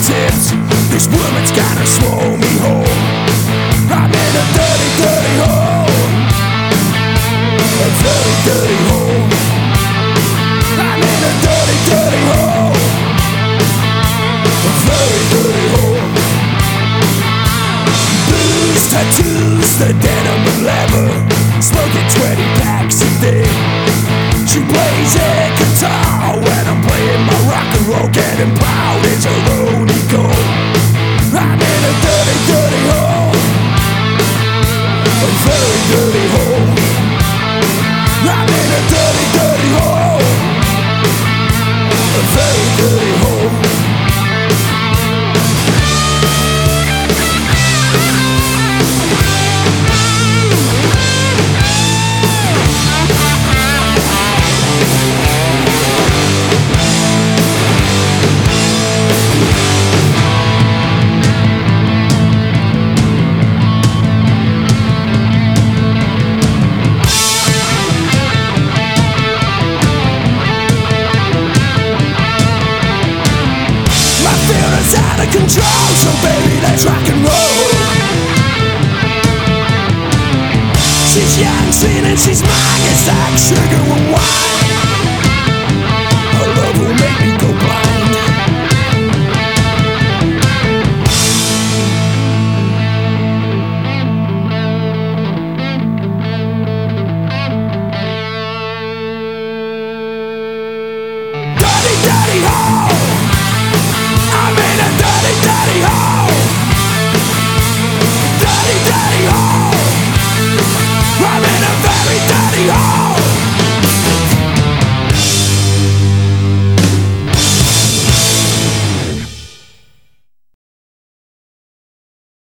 tips. This woman's gotta slow me home. I'm in a dirty, dirty hole. A very dirty hole. I'm in a dirty, dirty hole. A very dirty hole. Booze, tattoos, the denim and leather. Smoking 20 packs a day. She plays a guitar when I'm playing my rock and roll. Getting proud is her only goal. I'm in a dirty, dirty hole. A very dirty hole. I'm in a dirty, dirty hole. A very dirty hole. Out of control, so baby, let's rock and roll. She's young, sweet, and she's mine. It's like sugar and wine. Her love will make me go blind. Dirty, dirty hole. I'm in a dirty, dirty hole. Dirty, dirty hole. I'm in a very dirty hole.